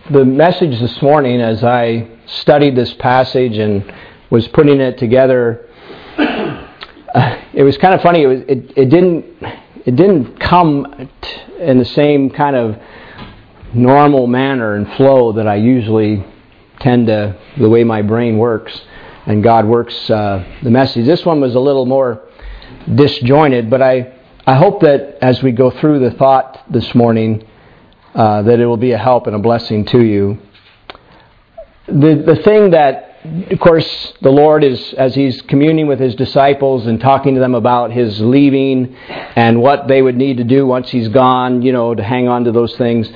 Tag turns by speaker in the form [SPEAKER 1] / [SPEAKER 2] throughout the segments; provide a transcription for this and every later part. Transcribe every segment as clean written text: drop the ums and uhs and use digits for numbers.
[SPEAKER 1] the message this morning, as I studied this passage and was putting it together, it was kind of funny. It didn't come in the same kind of normal manner and flow that I usually tend to, the way my brain works and God works the message. This one was a little more disjointed, but I hope that as we go through the thought this morning, that it will be a help and a blessing to you. The thing that, of course, the Lord is, as He's communing with His disciples and talking to them about His leaving and what they would need to do once He's gone, to hang on to those things.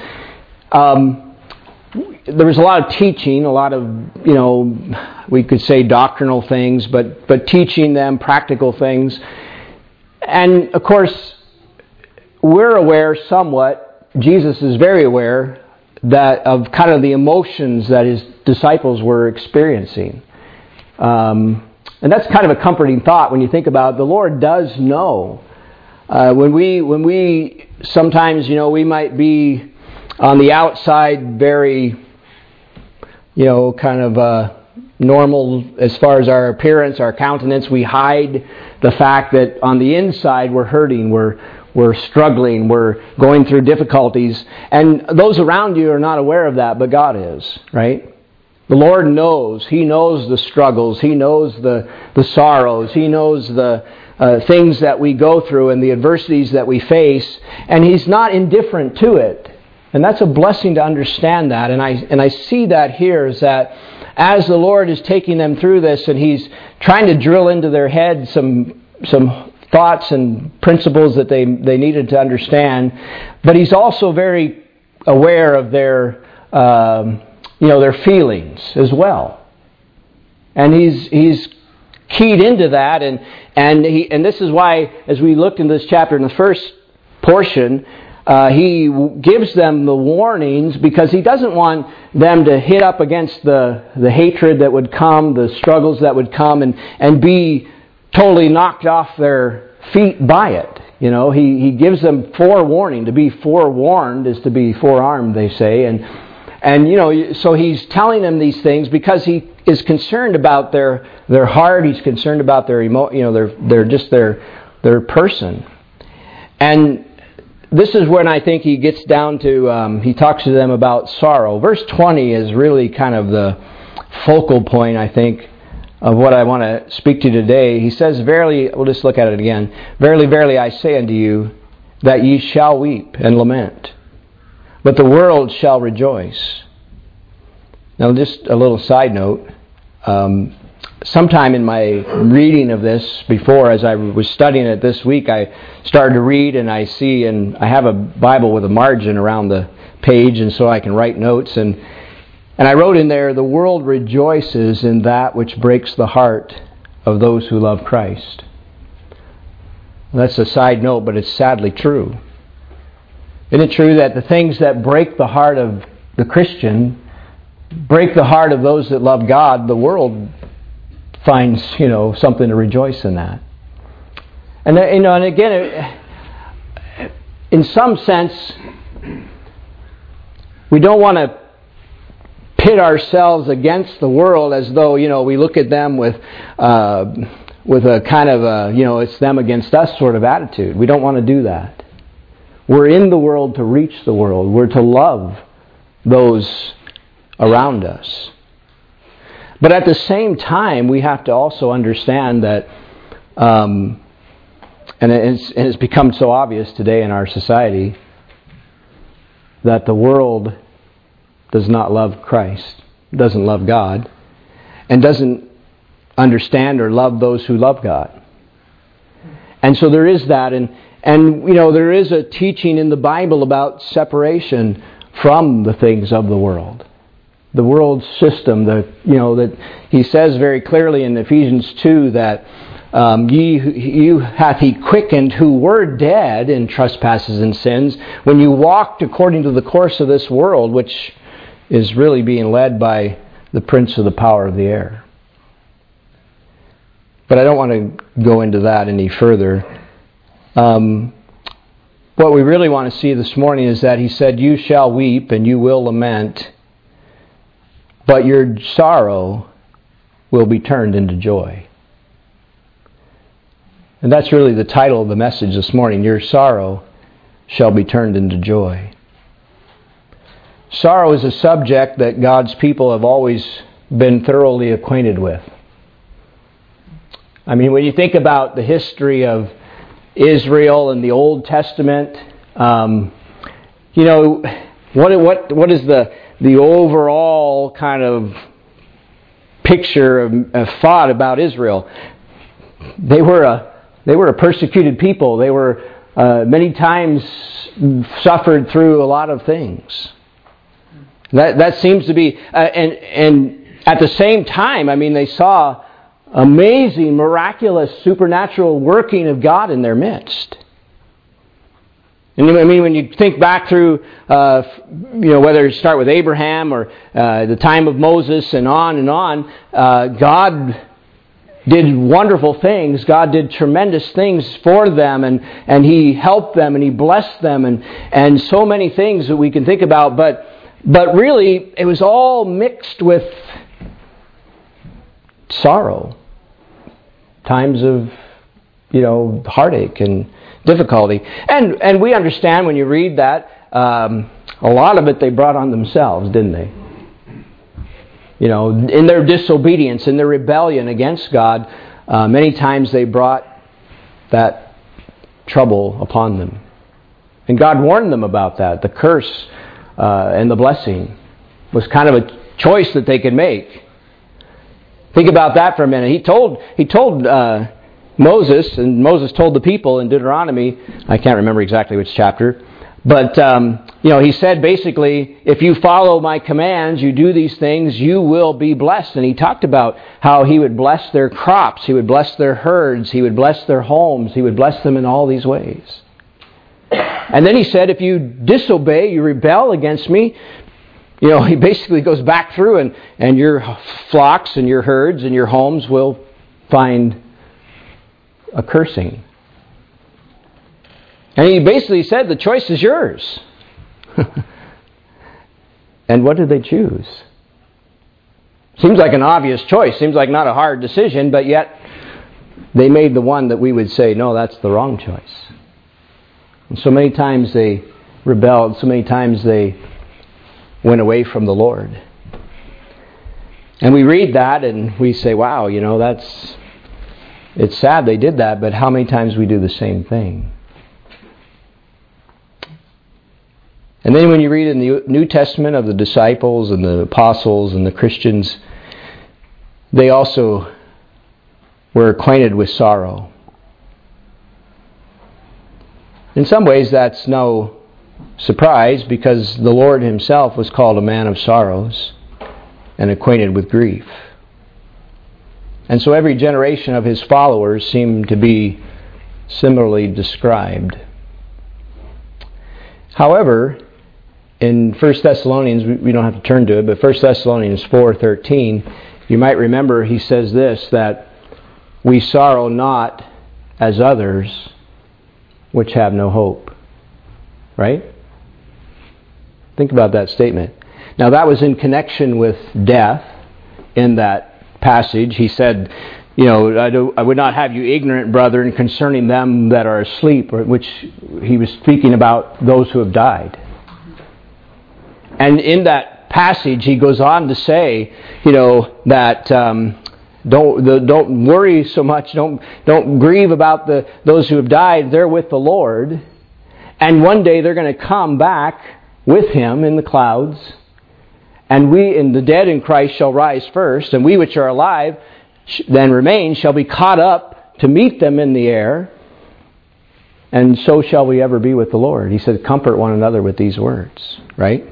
[SPEAKER 1] There was a lot of teaching, a lot of, we could say doctrinal things, but teaching them practical things. And, of course, we're aware somewhat, Jesus is very aware that of kind of the emotions that His disciples were experiencing. And that's kind of a comforting thought when you think about it. The Lord does know. When we sometimes, we might be on the outside very, kind of normal as far as our appearance, our countenance. We hide the fact that on the inside we're hurting, we're struggling, we're going through difficulties. And those around you are not aware of that, but God is, right? The Lord knows. He knows the struggles. He knows the sorrows. He knows the things that we go through and the adversities that we face. And He's not indifferent to it. And that's a blessing to understand that. And I see that here is that as the Lord is taking them through this and He's trying to drill into their head some thoughts and principles that they needed to understand, but He's also very aware of their their feelings as well, and He's keyed into that, and this is why, as we looked in this chapter in the first portion, He gives them the warnings because He doesn't want them to hit up against the hatred that would come, the struggles that would come, and be totally knocked off their feet by it. He gives them forewarning. To be forewarned is to be forearmed, they say. And so He's telling them these things because He is concerned about their heart. He's concerned about their their person. And this is when I think He gets down to, He talks to them about sorrow. Verse 20 is really kind of the focal point, I think, of what I want to speak to today. He says, verily, we'll just look at it again. Verily, verily, I say unto you, that ye shall weep and lament, but the world shall rejoice. Now, just a little side note. Sometime in my reading of this before, as I was studying it this week, I started to read and I see, and I have a Bible with a margin around the page, and so I can write notes, and I wrote in there, the world rejoices in that which breaks the heart of those who love Christ. That's a side note, but it's sadly true. Isn't it true that the things that break the heart of the Christian, break the heart of those that love God, the world finds, something to rejoice in that. And again, in some sense, we don't want to pit ourselves against the world as though, we look at them with a kind of it's them against us sort of attitude. We don't want to do that. We're in the world to reach the world. We're to love those around us. But at the same time, we have to also understand that, and it's become so obvious today in our society, that the world does not love Christ, doesn't love God, and doesn't understand or love those who love God. And so there is that, and there is a teaching in the Bible about separation from the things of the world. The world system, that He says very clearly in Ephesians 2 that you hath He quickened who were dead in trespasses and sins when you walked according to the course of this world, which is really being led by the prince of the power of the air. But I don't want to go into that any further. What we really want to see this morning is that He said, you shall weep and you will lament, but your sorrow will be turned into joy. And that's really the title of the message this morning. Your sorrow shall be turned into joy. Sorrow is a subject that God's people have always been thoroughly acquainted with. I mean, when you think about the history of Israel in the Old Testament, you know, what is the overall kind of picture of thought about Israel? They were a persecuted people. They were many times suffered through a lot of things. That seems to be, and at the same time, I mean, they saw amazing, miraculous, supernatural working of God in their midst. And I mean, when you think back through, whether you start with Abraham or the time of Moses and on, God did wonderful things. God did tremendous things for them, and He helped them, and He blessed them, and so many things that we can think about. But really, it was all mixed with sorrow. Times of, heartache and difficulty. And we understand when you read that, a lot of it they brought on themselves, didn't they? In their disobedience, in their rebellion against God, many times they brought that trouble upon them. And God warned them about that. The curse and the blessing was kind of a choice that they could make. Think about that for a minute. He told Moses, and Moses told the people in Deuteronomy, I can't remember exactly which chapter, but he said basically, if you follow my commands, you do these things, you will be blessed. And he talked about how he would bless their crops, he would bless their herds, he would bless their homes, he would bless them in all these ways. And then he said, if you disobey, you rebel against me, he basically goes back through and your flocks and your herds and your homes will find a cursing. And he basically said, the choice is yours. And what did they choose? Seems like an obvious choice. Seems like not a hard decision, but yet they made the one that we would say, no, that's the wrong choice. And so many times they rebelled. So many times they went away from the Lord. And we read that and we say, wow, it's sad they did that, but how many times we do the same thing? And then when you read in the New Testament of the disciples and the apostles and the Christians, they also were acquainted with sorrow. In some ways that's no surprise, because the Lord Himself was called a man of sorrows and acquainted with grief. And so every generation of His followers seemed to be similarly described. However, in 1 Thessalonians, we don't have to turn to it, but 1 Thessalonians 4:13, you might remember he says this, that we sorrow not as others which have no hope. Right? Think about that statement. Now that was in connection with death in that passage. He said, I would not have you ignorant, brethren, concerning them that are asleep, which he was speaking about those who have died. And in that passage he goes on to say, that don't worry so much, don't grieve about those who have died. They're with the Lord. And one day they're going to come back with Him in the clouds. And we, in the dead in Christ, shall rise first. And we which are alive, then remain, shall be caught up to meet them in the air. And so shall we ever be with the Lord. He said, comfort one another with these words. Right?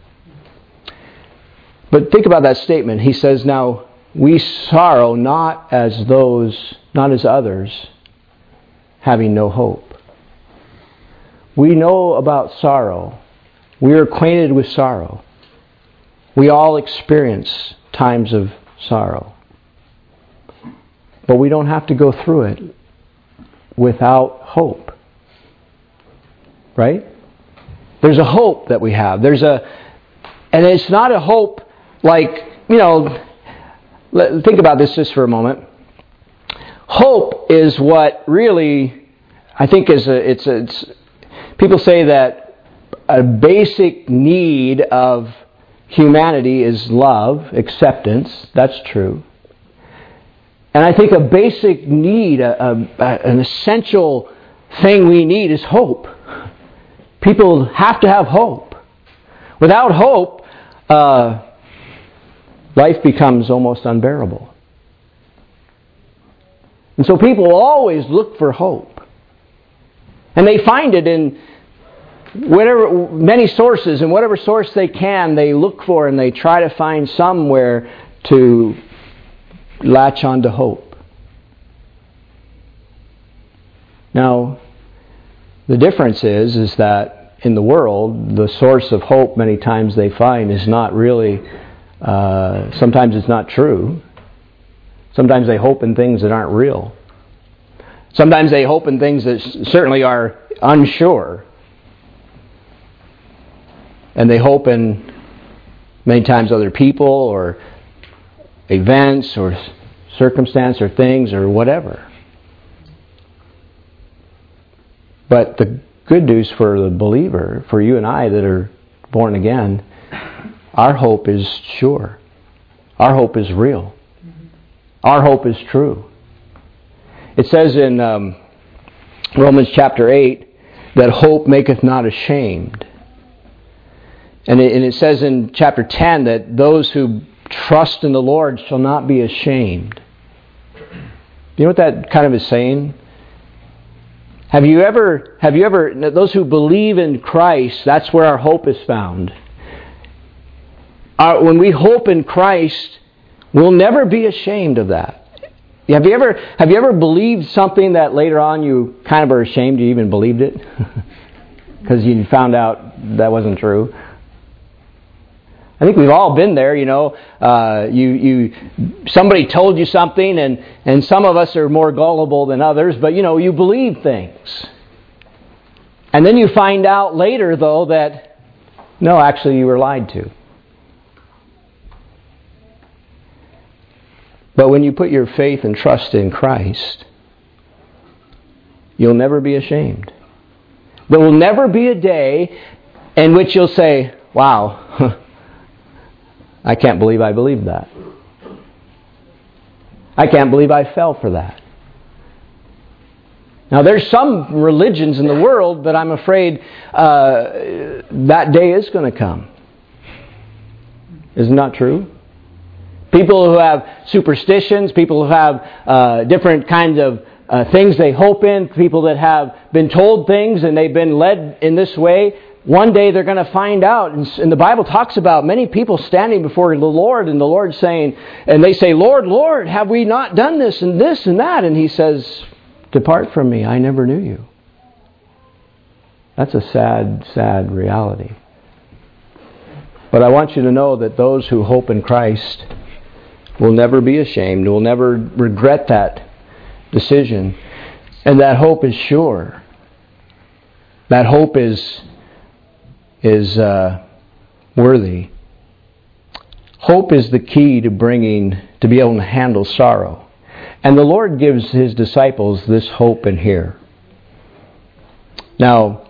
[SPEAKER 1] But think about that statement. He says, now, we sorrow not as others, having no hope. We know about sorrow. We are acquainted with sorrow. We all experience times of sorrow. But we don't have to go through it without hope. Right? There's a hope that we have. And it's not a hope like think about this just for a moment. Hope is what really, I think, it's people say that a basic need of humanity is love, acceptance. That's true. And I think a basic need, an essential thing we need is hope. People have to have hope. Without hope, life becomes almost unbearable. And so people always look for hope. And they find it in many sources, and whatever source they can, they look for and they try to find somewhere to latch on to hope. Now, the difference is that in the world, the source of hope many times they find is not really, sometimes it's not true. Sometimes they hope in things that aren't real. Sometimes they hope in things that certainly are unsure. And they hope in many times other people or events or circumstance or things or whatever. But the good news for the believer, for you and I that are born again, our hope is sure. Our hope is real. Our hope is true. It says in Romans chapter 8 that hope maketh not ashamed. And it says in chapter 10 that those who trust in the Lord shall not be ashamed. You know what that kind of is saying? Have you ever, those who believe in Christ, that's where our hope is found. When we hope in Christ, we'll never be ashamed of that. Have you ever believed something that later on you kind of are ashamed you even believed it? Because you found out that wasn't true? I think we've all been there, somebody told you something, and some of us are more gullible than others, but you believe things. And then you find out later, though, that, no, actually you were lied to. But when you put your faith and trust in Christ, you'll never be ashamed. There will never be a day in which you'll say, wow, I can't believe I believed that. I can't believe I fell for that. Now, there's some religions in the world that I'm afraid that day is going to come. Isn't that true? People who have superstitions, people who have different kinds of things they hope in, people that have been told things and they've been led in this way, one day they're going to find out. And the Bible talks about many people standing before the Lord, and the Lord saying, and they say, Lord, Lord, have we not done this and this and that? And He says, depart from me, I never knew you. That's a sad, sad reality. But I want you to know that those who hope in Christ will never be ashamed, will never regret that decision. And that hope is sure. That hope is worthy. Hope is the key to be able to handle sorrow. And the Lord gives His disciples this hope in here. Now,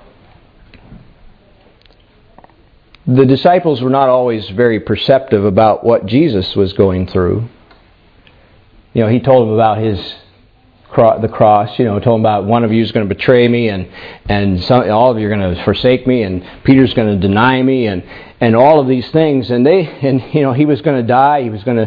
[SPEAKER 1] the disciples were not always very perceptive about what Jesus was going through. He told them about the cross. Told them about one of you is going to betray me, and all of you are going to forsake me, and Peter's going to deny me, and all of these things. And he was going to die.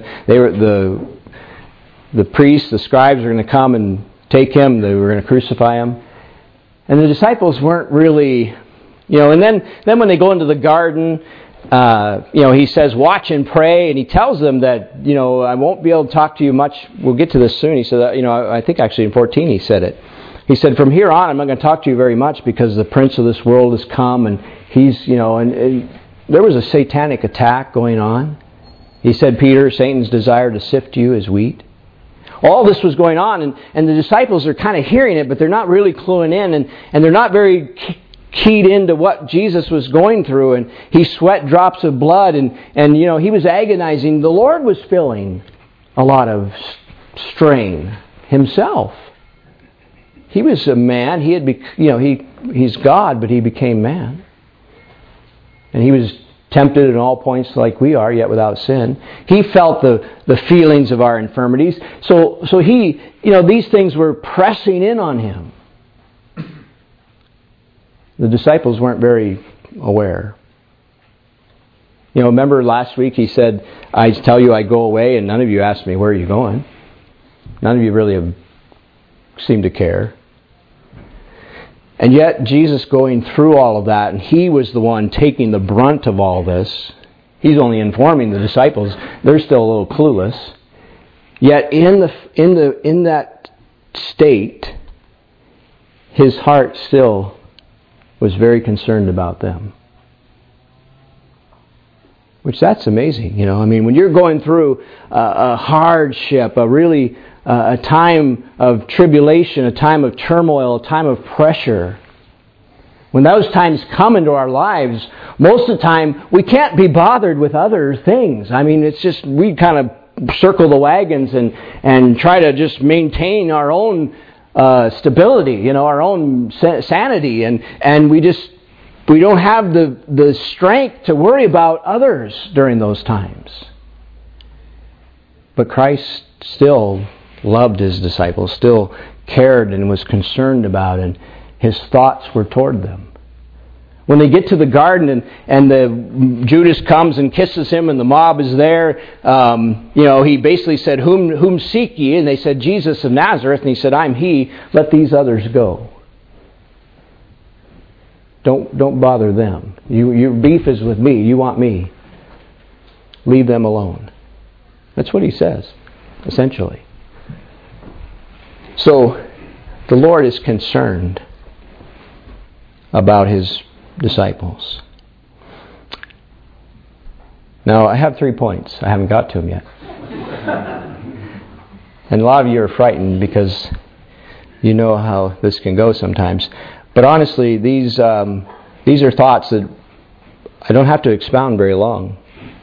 [SPEAKER 1] The priests, the scribes were going to come and take him. They were going to crucify him, and the disciples weren't really. And then when they go into the garden, He says, watch and pray, and He tells them that, I won't be able to talk to you much. We'll get to this soon. He said, I think actually in 14 He said it. He said, from here on, I'm not going to talk to you very much because the prince of this world has come, and he's, and there was a satanic attack going on. He said, Peter, Satan's desire to sift you as wheat. All this was going on, and the disciples are kind of hearing it, but they're not really cluing in, and they're not very keyed into what Jesus was going through, and he sweat drops of blood, and he was agonizing. The Lord was feeling a lot of strain himself. He was a man. He's God, but he became man. And he was tempted in all points like we are, yet without sin. He felt the feelings of our infirmities. So he, these things were pressing in on him. The disciples weren't very aware. Remember last week he said, I tell you I go away, and none of you asked me, where are you going? None of you really have seemed to care. And yet Jesus going through all of that, and he was the one taking the brunt of all this. He's only informing the disciples. They're still a little clueless. Yet in that state, his heart still was very concerned about them. Which that's amazing, when you're going through a hardship, a time of tribulation, a time of turmoil, a time of pressure. When those times come into our lives, most of the time we can't be bothered with other things. It's just we kind of circle the wagons and try to just maintain our own stability, our own sanity, and we don't have the strength to worry about others during those times. But Christ still loved his disciples, still cared and was concerned about, and his thoughts were toward them. When they get to the garden and Judas comes and kisses him and the mob is there, he basically said, whom seek ye? And they said, Jesus of Nazareth. And he said, I'm he. Let these others go. Don't bother them. Your beef is with me. You want me. Leave them alone. That's what he says, essentially. So, the Lord is concerned about his disciples. Now, I have 3 points. I haven't got to them yet. And a lot of you are frightened because you know how this can go sometimes. But honestly, these are thoughts that I don't have to expound very long.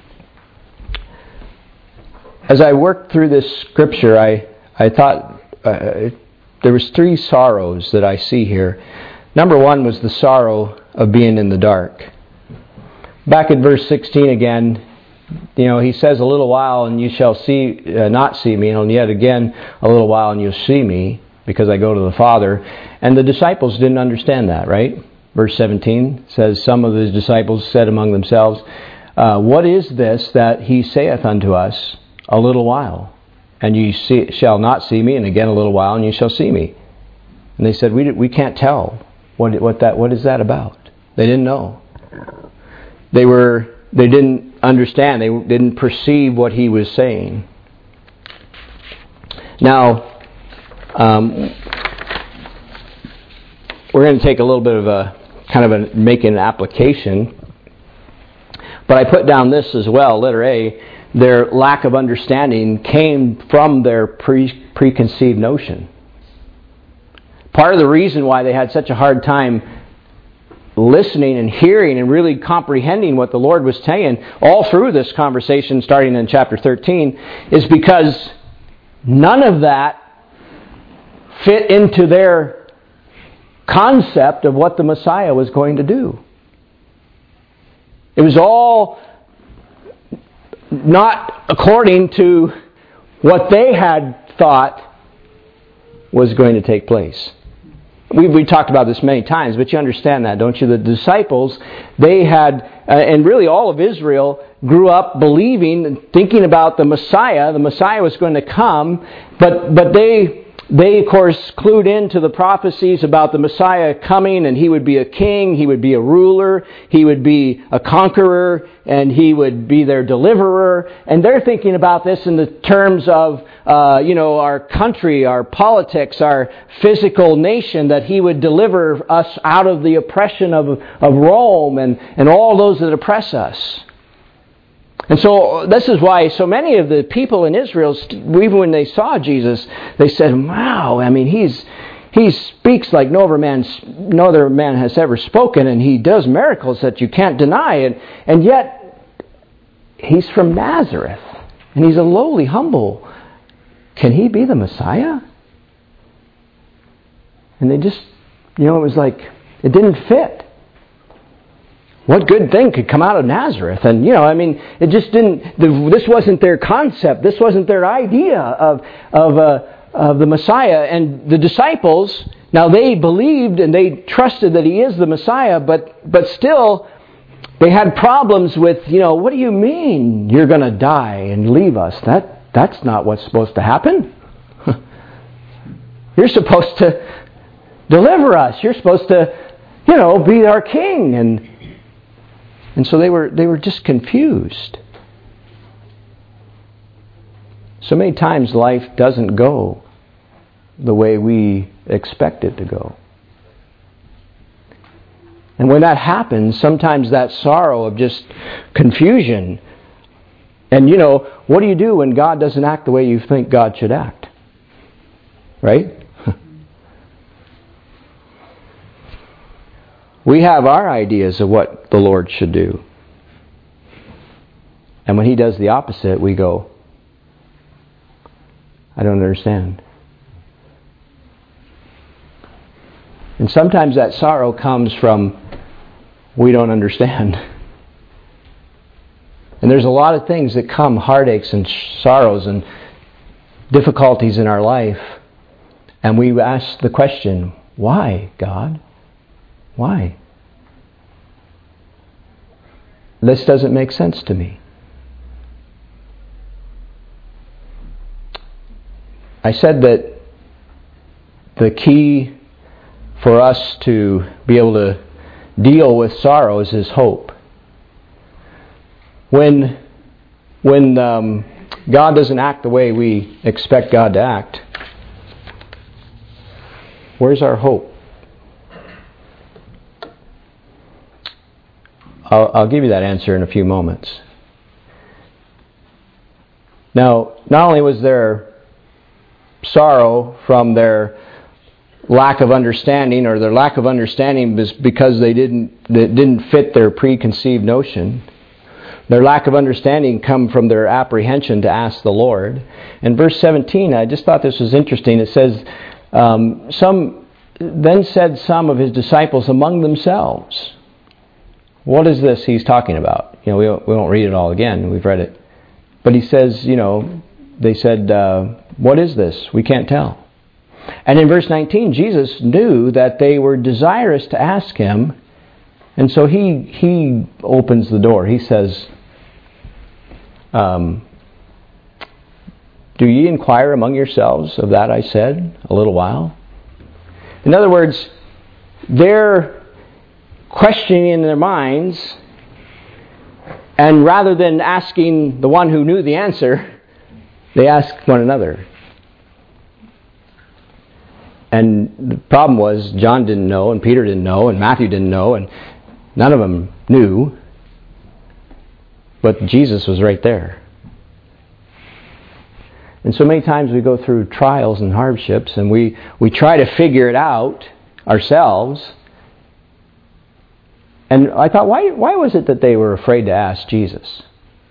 [SPEAKER 1] As I worked through this scripture, I thought there was 3 sorrows that I see here. Number 1 was the sorrow of being in the dark. Back at verse 16 again, he says, a little while and you shall not see me, and yet again a little while and you'll see me, because I go to the Father. And the disciples didn't understand that, right? Verse 17 says, some of the disciples said among themselves, what is this that he saith unto us, a little while, and you shall not see me, and again a little while, and you shall see me? And they said, we can't tell what is that about. They didn't know. They didn't understand. They didn't perceive what he was saying. Now, we're going to take a little bit of make an application. But I put down this as well, letter A. Their lack of understanding came from their preconceived notion. Part of the reason why they had such a hard time listening and hearing and really comprehending what the Lord was saying all through this conversation starting in chapter 13 is because none of that fit into their concept of what the Messiah was going to do. It was all not according to what they had thought was going to take place. We talked about this many times, but you understand that, don't you? The disciples, they had, and really all of Israel, grew up believing and thinking about the Messiah. The Messiah was going to come, but they of course clued into the prophecies about the Messiah coming, and he would be a king, he would be a ruler, he would be a conqueror, and he would be their deliverer. And they're thinking about this in the terms of our country, our politics, our physical nation, that he would deliver us out of the oppression of Rome and all those that oppress us. And so this is why so many of the people in Israel, even when they saw Jesus, they said, wow, I mean, He speaks like no other man has ever spoken, and he does miracles that you can't deny. And yet, he's from Nazareth, and he's a lowly, humble. Can he be the Messiah? And they just, it was like, it didn't fit. What good thing could come out of Nazareth? And, it just didn't, this wasn't their concept. This wasn't their idea of the Messiah. And the disciples, now they believed and they trusted that he is the Messiah, but still, they had problems with, what do you mean you're going to die and leave us? That's not what's supposed to happen. You're supposed to deliver us. You're supposed to, be our king. And so they were just confused. So many times life doesn't go the way we expect it to go. And when that happens, sometimes that sorrow of just confusion. And what do you do when God doesn't act the way you think God should act? Right? We have our ideas of what the Lord should do. And when he does the opposite, we go, I don't understand. And sometimes that sorrow comes from, we don't understand. And there's a lot of things that come, heartaches and sorrows and difficulties in our life. And we ask the question, why, God? Why? This doesn't make sense to me. I said that the key for us to be able to deal with sorrows is hope. When God doesn't act the way we expect God to act, where's our hope? I'll give you that answer in a few moments. Now, not only was there sorrow from their lack of understanding, or their lack of understanding was because it didn't fit their preconceived notion. Their lack of understanding come from their apprehension to ask the Lord. In verse 17, I just thought this was interesting. It says, then said some of his disciples among themselves. What is this he's talking about? We won't read it all again. We've read it. But he says, they said, what is this? We can't tell. And in verse 19, Jesus knew that they were desirous to ask him. And so he opens the door. He says, do ye inquire among yourselves of that I said a little while? In other words, they're questioning in their minds, and rather than asking the one who knew the answer, they ask one another. And the problem was John didn't know, and Peter didn't know, and Matthew didn't know, and none of them knew. But Jesus was right there. And so many times we go through trials and hardships, and we try to figure it out ourselves. And I thought, why was it that they were afraid to ask Jesus?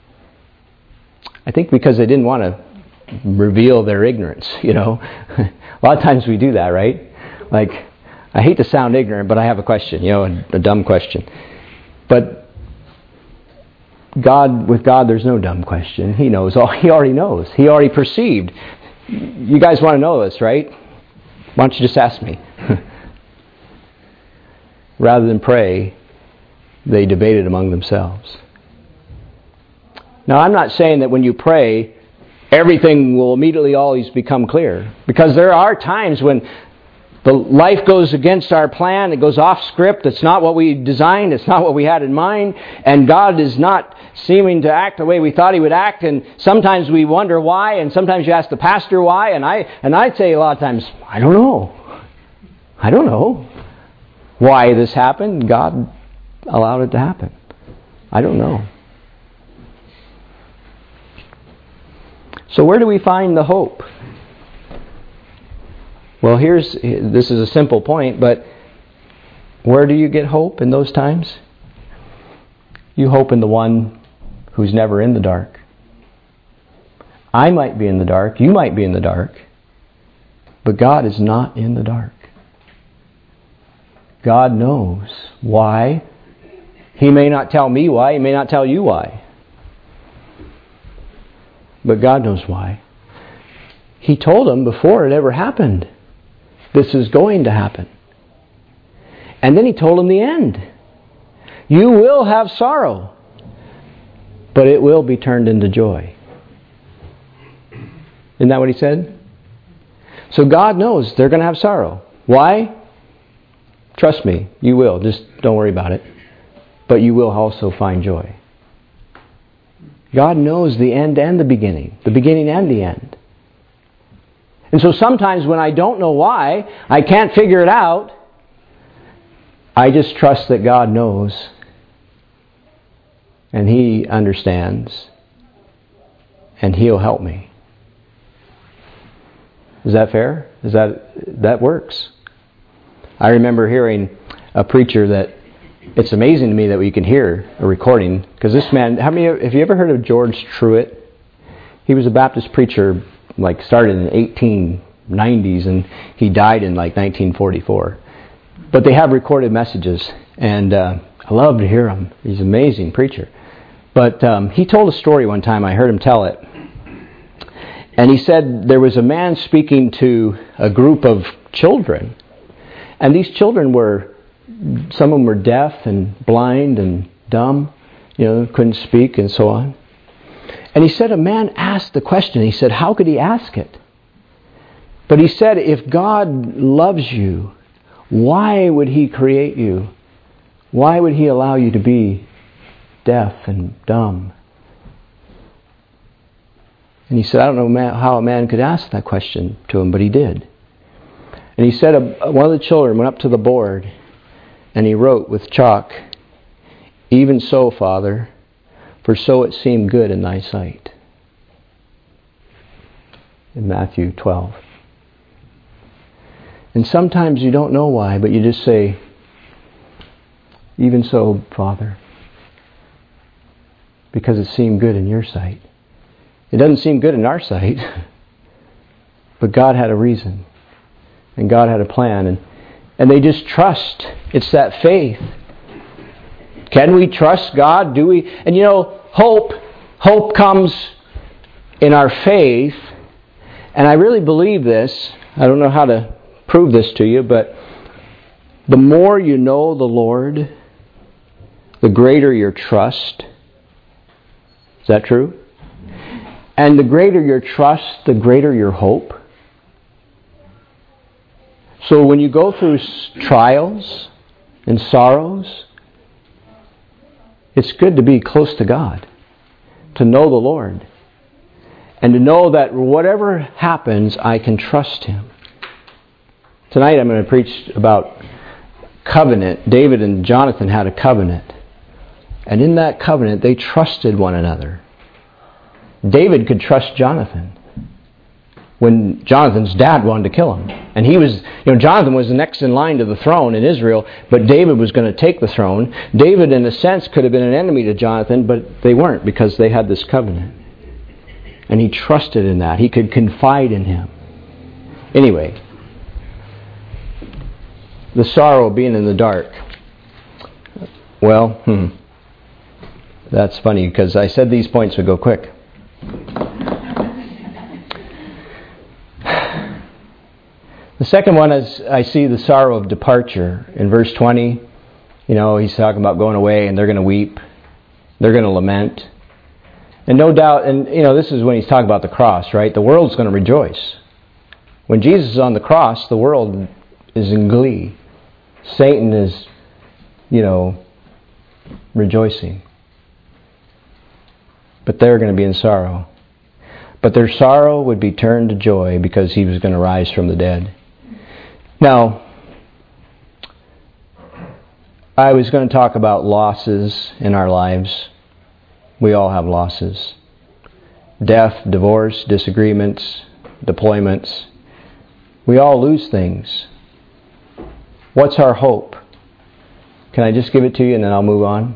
[SPEAKER 1] I think because they didn't want to reveal their ignorance, A lot of times we do that, right? Like, I hate to sound ignorant, but I have a question, a dumb question. But with God, there's no dumb question. He knows all. He already knows. He already perceived. You guys want to know this, right? Why don't you just ask me? Rather than pray, they debated among themselves. Now, I'm not saying that when you pray, everything will immediately always become clear. Because there are times when the life goes against our plan, it goes off script, it's not what we designed, it's not what we had in mind, and God is not seeming to act the way we thought He would act, and sometimes we wonder why, and sometimes you ask the pastor why, and I'd say a lot of times, I don't know why this happened. God allowed it to happen. I don't know. So where do we find the hope? Well, this is a simple point, but where do you get hope in those times? You hope in the one who's never in the dark. I might be in the dark, you might be in the dark, but God is not in the dark. God knows why. He may not tell me why, He may not tell you why. But God knows why. He told them before it ever happened, this is going to happen. And then He told them the end. You will have sorrow, but it will be turned into joy. Isn't that what He said? So God knows they're going to have sorrow. Why? Trust me, you will. Just don't worry about it. But you will also find joy. God knows the end and the beginning and the end. And so sometimes when I don't know why, I can't figure it out, I just trust that God knows and He understands and He'll help me. Is that fair? That works? I remember hearing a preacher that it's amazing to me that we can hear a recording, because this man, have you ever heard of George Truett? He was a Baptist preacher, started in the 1890s, and he died in 1944. But they have recorded messages, and I love to hear him. He's an amazing preacher. But he told a story one time, I heard him tell it. And he said there was a man speaking to a group of children. And these children some of them were deaf and blind and dumb, couldn't speak and so on. And he said a man asked the question. He said, how could he ask it? But he said, if God loves you, why would He create you? Why would He allow you to be deaf and dumb? And he said, I don't know how a man could ask that question to him, but he did. And he said one of the children went up to the board and he wrote with chalk, even so, Father, for so it seemed good in Thy sight. In Matthew 12. And sometimes you don't know why, but you just say, even so, Father, because it seemed good in Your sight. It doesn't seem good in our sight, but God had a reason, and God had a plan, and they just trust. It's that faith. Can we trust God? Do we? And hope comes in our faith, and I really believe this. I don't know how to prove this to you, but the more you know the Lord, the greater your trust. Is that true? And the greater your trust, the greater your hope. So when you go through trials and sorrows, it's good to be close to God, to know the Lord, and to know that whatever happens, I can trust Him. Tonight I'm going to preach about covenant. David and Jonathan had a covenant. And in that covenant, they trusted one another. David could trust Jonathan when Jonathan's dad wanted to kill him. And Jonathan was the next in line to the throne in Israel, but David was going to take the throne. David, in a sense, could have been an enemy to Jonathan, but they weren't, because they had this covenant. And he trusted in that. He could confide in him. Anyway, the sorrow of being in the dark. Well, that's funny, because I said these points would go quick. The second one is, I see the sorrow of departure. In verse 20, he's talking about going away, and they're going to weep. They're going to lament. And no doubt, and this is when he's talking about the cross, right? The world's going to rejoice. When Jesus is on the cross, the world is in glee. Satan is, rejoicing. But they're going to be in sorrow. But their sorrow would be turned to joy because He was going to rise from the dead. Now, I was going to talk about losses in our lives. We all have losses. Death, divorce, disagreements, deployments. We all lose things. What's our hope? Can I just give it to you and then I'll move on?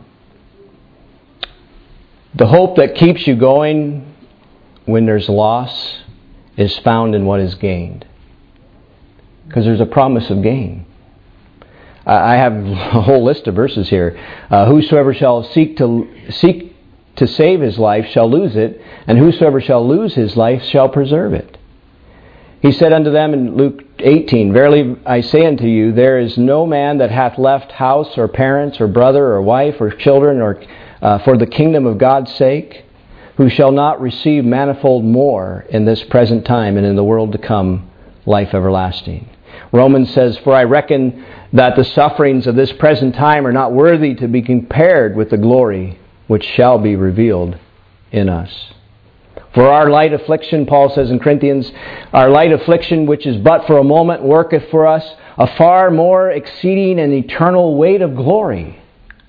[SPEAKER 1] The hope that keeps you going when there's loss is found in what is gained. Because there's a promise of gain. I have a whole list of verses here. Whosoever shall seek to save his life shall lose it, and whosoever shall lose his life shall preserve it. He said unto them in Luke 18, Verily I say unto you, there is no man that hath left house or parents or brother or wife or children or for the kingdom of God's sake, who shall not receive manifold more in this present time and in the world to come life everlasting. Romans says, For I reckon that the sufferings of this present time are not worthy to be compared with the glory which shall be revealed in us. For our light affliction, Paul says in Corinthians, our light affliction, which is but for a moment, worketh for us a far more exceeding and eternal weight of glory.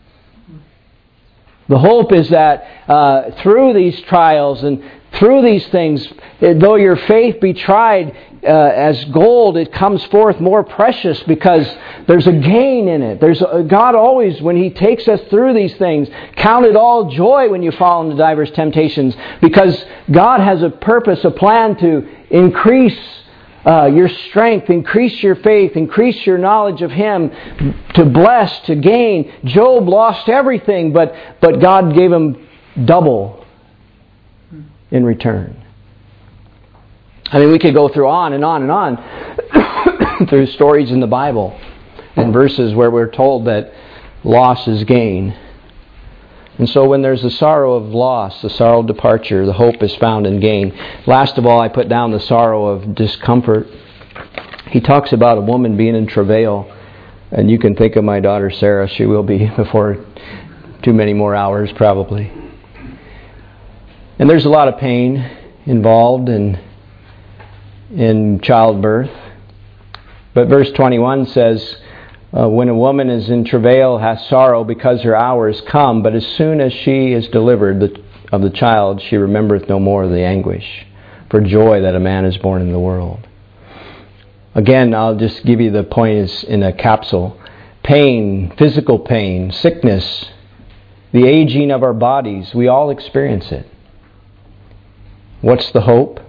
[SPEAKER 1] The hope is that through these trials and through these things, though your faith be tried as gold, it comes forth more precious because there's a gain in it. God always, when He takes us through these things, count it all joy when you fall into diverse temptations, because God has a purpose, a plan to increase your strength, increase your faith, increase your knowledge of Him, to bless, to gain. Job lost everything, but God gave him double in return. I mean, we could go through on and on and on through stories in the Bible and verses where we're told that loss is gain. And so when there's the sorrow of loss, the sorrow of departure, the hope is found in gain. Last of all, I put down the sorrow of discomfort. He talks about a woman being in travail. And you can think of my daughter Sarah. She will be before too many more hours probably. And there's a lot of pain involved in childbirth. But verse 21 says, when a woman is in travail, hath sorrow because her hour is come, but as soon as she is delivered of the child, she remembereth no more the anguish for joy that a man is born in the world. Again, I'll just give you the point in a capsule. Pain, physical pain, sickness, the aging of our bodies, we all experience it. What's the hope?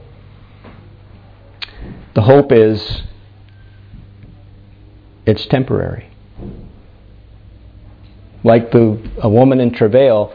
[SPEAKER 1] The hope is it's temporary. Like a woman in travail,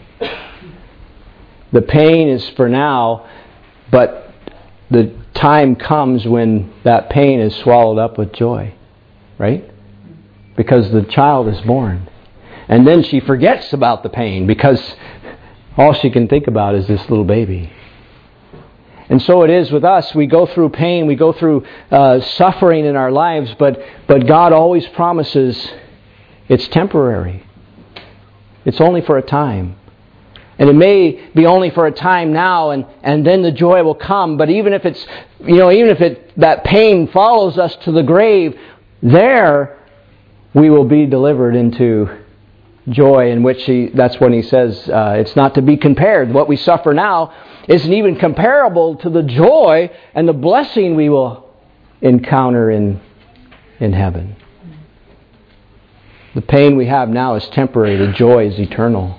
[SPEAKER 1] the pain is for now, but the time comes when that pain is swallowed up with joy, right? Because the child is born. And then she forgets about the pain because all she can think about is this little baby. And so it is with us. We go through pain, we go through suffering in our lives, but God always promises it's temporary. It's only for a time. And it may be only for a time now, and then the joy will come. But even if that pain follows us to the grave, there we will be delivered into joy, in which that's when He says it's not to be compared. What we suffer now isn't even comparable to the joy and the blessing we will encounter in heaven. The pain we have now is temporary. The joy is eternal.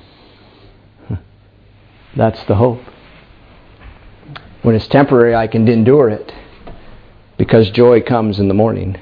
[SPEAKER 1] That's the hope. When it's temporary, I can endure it because joy comes in the morning.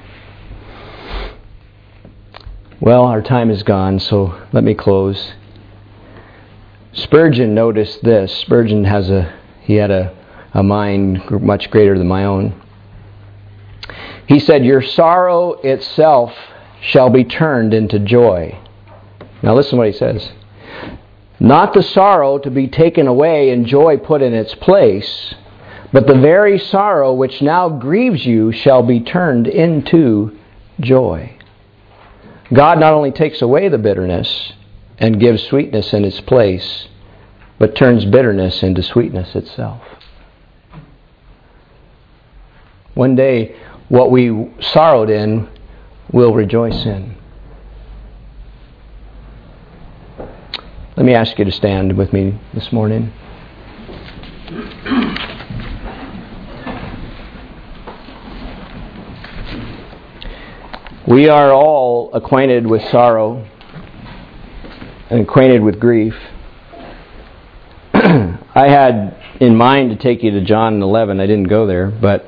[SPEAKER 1] Well, our time is gone, so let me close. Spurgeon noticed this. Spurgeon had a mind much greater than my own. He said, "Your sorrow itself shall be turned into joy." Now listen to what he says. "Not the sorrow to be taken away and joy put in its place, but the very sorrow which now grieves you shall be turned into joy." God not only takes away the bitterness and gives sweetness in its place, but turns bitterness into sweetness itself. One day, what we sorrowed in, we'll rejoice in. Let me ask you to stand with me this morning. We are all acquainted with sorrow and acquainted with grief. I had in mind to take you to John 11. I didn't go there, but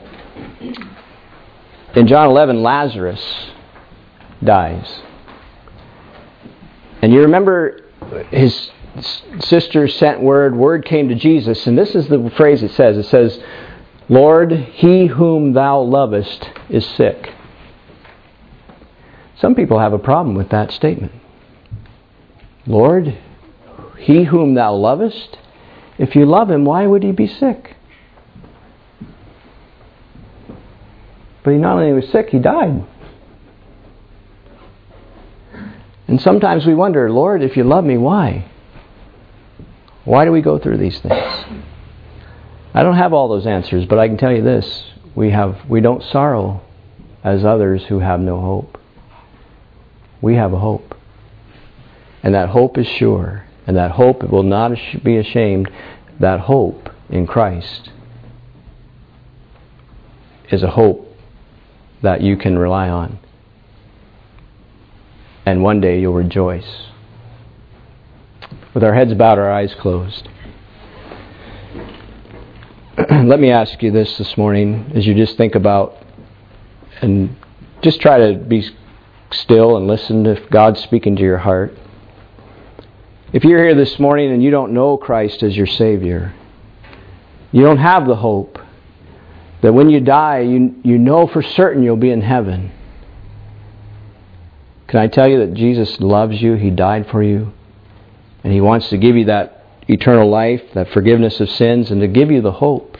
[SPEAKER 1] in John 11, Lazarus dies. And you remember his sister sent word came to Jesus, and this is the phrase it says. It says, Lord, he whom thou lovest is sick. Some people have a problem with that statement. Lord, he whom thou lovest? If you love him, why would he be sick? But he not only was sick, he died. And sometimes we wonder, Lord, if you love me, why? Why do we go through these things? I don't have all those answers, but I can tell you this. We don't sorrow as others who have no hope. We have a hope. And that hope is sure. And that hope will not be ashamed. That hope in Christ is a hope that you can rely on. And one day you'll rejoice. With our heads bowed, our eyes closed. Let me ask you this morning as you just think about and just try to be still and listen if God's speaking to your heart. If you're here this morning and you don't know Christ as your Savior, you don't have the hope that when you die, you know for certain you'll be in heaven. Can I tell you that Jesus loves you? He died for you. And He wants to give you that eternal life, that forgiveness of sins, and to give you the hope.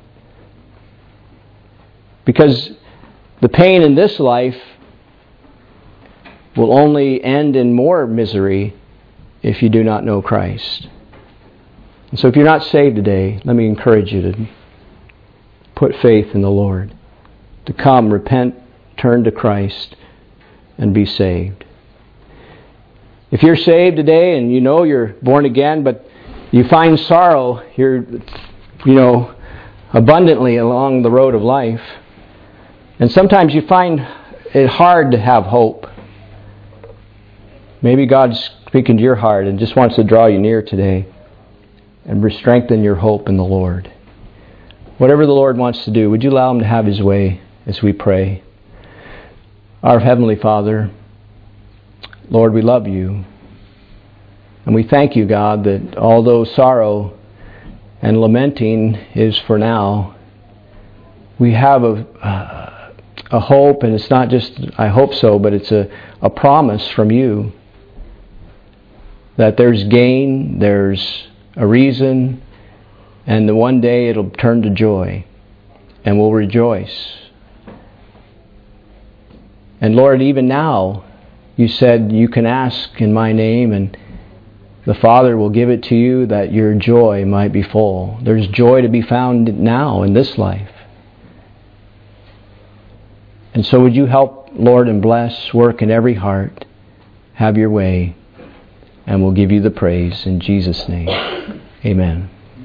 [SPEAKER 1] Because the pain in this life will only end in more misery if you do not know Christ. And so if you're not saved today, let me encourage you to put faith in the Lord, to come, repent, turn to Christ, and be saved. If you're saved today and you know you're born again, but you find sorrow here, abundantly along the road of life, and sometimes you find it hard to have hope. Maybe God's speaking to your heart and just wants to draw you near today and strengthen your hope in the Lord. Whatever the Lord wants to do, would you allow Him to have His way as we pray? Our Heavenly Father, Lord, we love You. And we thank You, God, that although sorrow and lamenting is for now, we have a hope, and it's not just, I hope so, but it's a promise from You that there's gain, there's a reason, and that one day it'll turn to joy, and we'll rejoice. And Lord, even now, You said you can ask in My name, and the Father will give it to you that your joy might be full. There's joy to be found now in this life. And so would You help, Lord, and bless, work in every heart. Have Your way, and we'll give You the praise in Jesus' name. Amen.